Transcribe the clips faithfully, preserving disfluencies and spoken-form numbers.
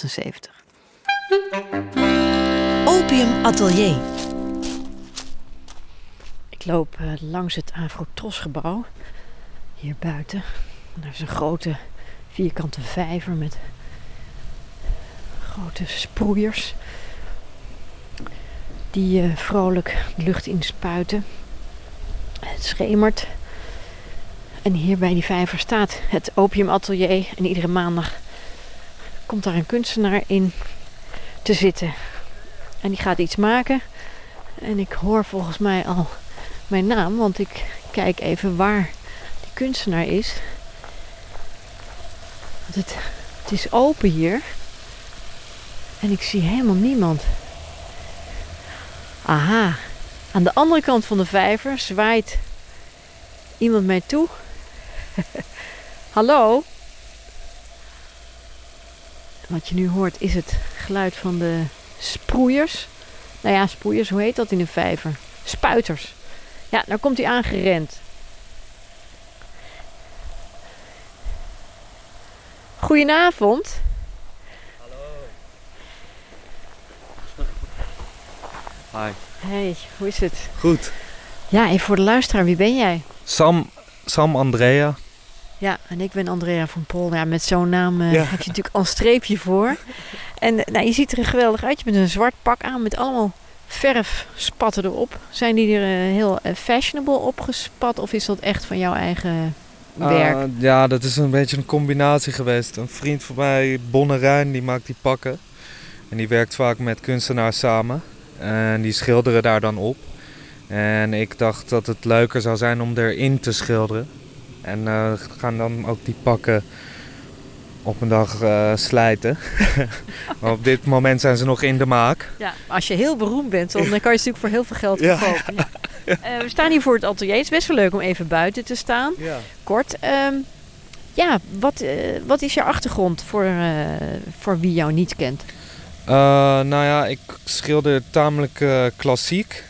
achtenzeventig. Opium Atelier. Ik loop uh, langs het Afro-Tros-gebouw, hier buiten. Er is een grote vierkante vijver met grote sproeiers die uh, vrolijk de lucht inspuiten. Het schemert. En hier bij die vijver staat het Opium Atelier. En iedere maandag komt daar een kunstenaar in te zitten. En die gaat iets maken. En ik hoor volgens mij al mijn naam, want ik kijk even waar die kunstenaar is. Want het, het is open hier. En ik zie helemaal niemand. Aha, aan de andere kant van de vijver zwaait iemand mij toe. Hallo? Wat je nu hoort is het geluid van de sproeiers. Nou ja, sproeiers, hoe heet dat in een vijver? Spuiters. Ja, daar komt hij aangerend. Goedenavond. Hi. Hey, hoe is het? Goed. Ja, even voor de luisteraar, wie ben jij? Sam, Sam Andrea. Ja, en ik ben Andrea van Pol. Ja, met zo'n naam uh, Ja. heb je natuurlijk al een streepje voor. En uh, nou, je ziet er geweldig uit. Je bent een zwart pak aan met allemaal verfspatten erop. Zijn die er uh, heel uh, fashionable opgespat of is dat echt van jouw eigen werk? Uh, ja, dat is een beetje een combinatie geweest. Een vriend van mij, Bonne Rijn, die maakt die pakken. En die werkt vaak met kunstenaars samen. En die schilderen daar dan op. En ik dacht dat het leuker zou zijn om erin te schilderen. En uh, gaan dan ook die pakken op een dag uh, slijten. Maar op dit moment zijn ze nog in de maak. Ja, als je heel beroemd bent, dan kan je ze natuurlijk voor heel veel geld verkopen. Ja. Ja. Uh, we staan hier voor het atelier. Het is best wel leuk om even buiten te staan. Ja. Kort. Um, ja, wat, uh, wat is je achtergrond voor, uh, voor wie jou niet kent? Uh, nou ja, ik schilder tamelijk uh, klassiek.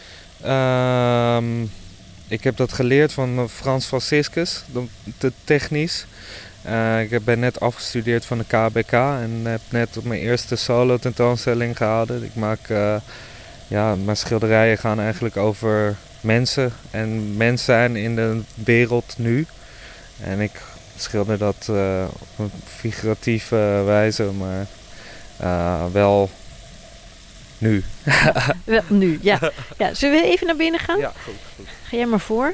Uh, ik heb dat geleerd van Frans Franciscus, te technisch. Uh, ik ben net afgestudeerd van de K B K en heb net op mijn eerste solo tentoonstelling gehouden. Ik maak, uh, ja, mijn schilderijen gaan eigenlijk over mensen en mens zijn in de wereld nu. En ik schilder dat uh, op een figuratieve wijze, maar uh, wel nu. Wel nu, ja. ja. Zullen we even naar binnen gaan? Ja, goed, goed. Ga jij maar voor.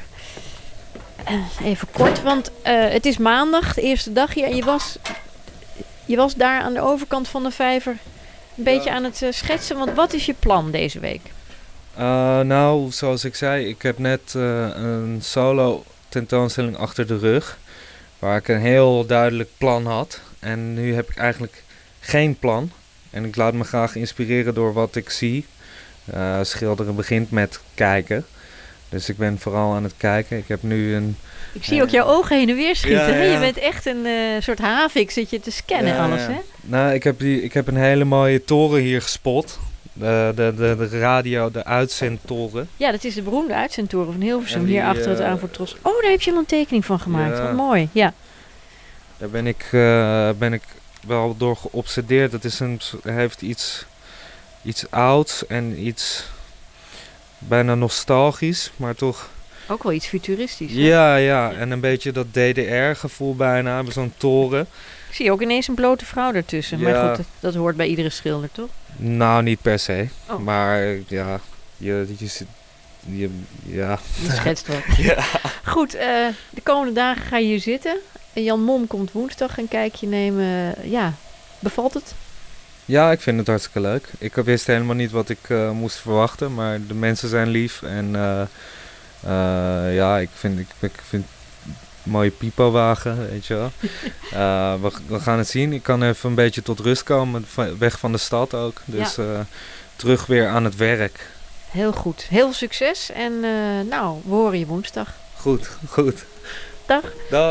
Even kort, want uh, het is maandag, de eerste dag hier. En je was, je was daar aan de overkant van de vijver een beetje ja. aan het uh, schetsen. Want wat is je plan deze week? Uh, nou, zoals ik zei, ik heb net uh, een solo tentoonstelling achter de rug. Waar ik een heel duidelijk plan had. En nu heb ik eigenlijk geen plan. En ik laat me graag inspireren door wat ik zie. Uh, schilderen begint met kijken. Dus ik ben vooral aan het kijken. Ik heb nu een... Ik zie ook jouw ogen heen en weer schieten. Ja, ja. Hè? Je bent echt een uh, soort havik, zit je te scannen ja, alles, ja. hè? Nou, ik heb, die, ik heb een hele mooie toren hier gespot. De, de, de, de radio, de uitzendtoren. Ja, dat is de beroemde uitzendtoren van Hilversum. Die, hier achter het uh, Afro-Tros. Oh, daar heb je al een tekening van gemaakt. Ja. Wat mooi, ja. Daar ben ik, uh, ben ik wel door geobsedeerd. Het is een, heeft iets, iets ouds en iets bijna nostalgisch, maar toch... Ook wel iets futuristisch. Hè? Ja, ja, en een beetje dat D D R-gevoel bijna, bij zo'n toren. Ik zie ook ineens een blote vrouw ertussen. Ja. Maar goed, dat, dat hoort bij iedere schilder, toch? Nou, niet per se. Oh. Maar ja, je, je, je, ja. Je schetst wat. Ja. Goed, uh, de komende dagen ga je hier zitten. En Jan Mom komt woensdag een kijkje nemen. Ja, bevalt het? Ja, ik vind het hartstikke leuk. Ik wist helemaal niet wat ik uh, moest verwachten, maar de mensen zijn lief. En uh, uh, ja, ik vind, ik, ik vind een mooie pipowagen, weet je wel. uh, we, we gaan het zien. Ik kan even een beetje tot rust komen, weg van de stad ook. Dus ja. uh, terug weer aan het werk. Heel goed. Heel veel succes. En uh, nou, we horen je woensdag. Goed, goed. Dag. Dag.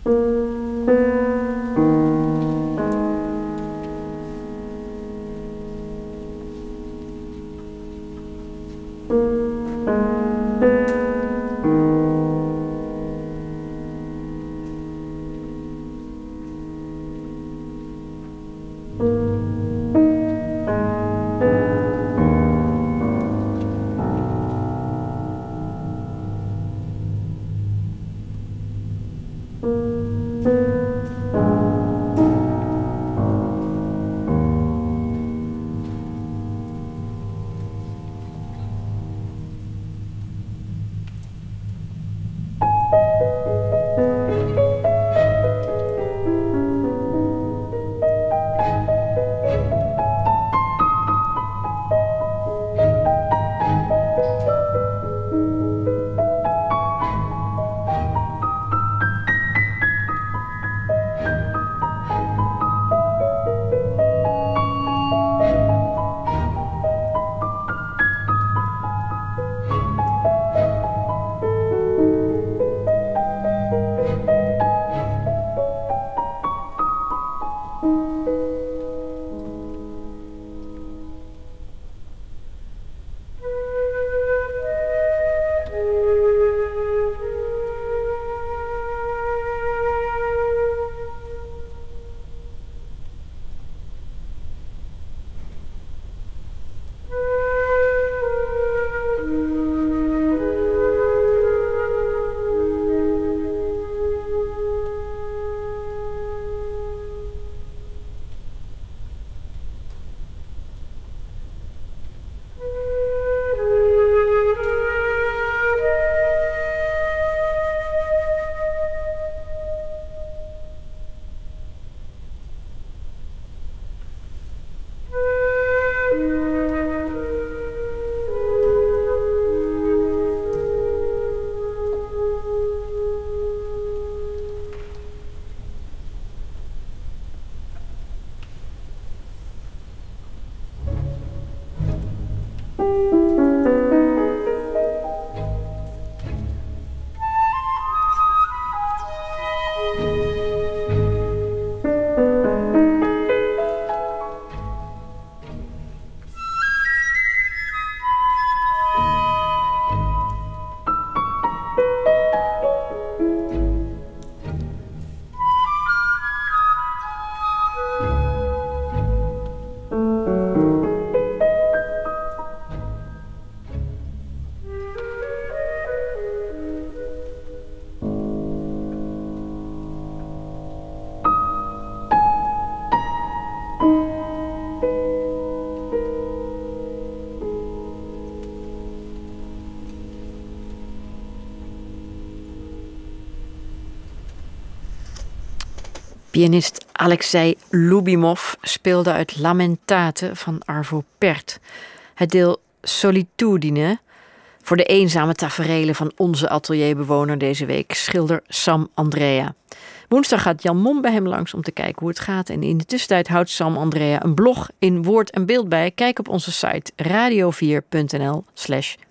Pianist Alexei Lubimov speelde uit Lamentate van Arvo Pärt. Het deel Solitudine voor de eenzame taferelen van onze atelierbewoner deze week, schilder Sam Andrea. Woensdag gaat Jan Mom bij hem langs om te kijken hoe het gaat. En in de tussentijd houdt Sam Andrea een blog in woord en beeld bij. Kijk op onze site radio vier punt n l slash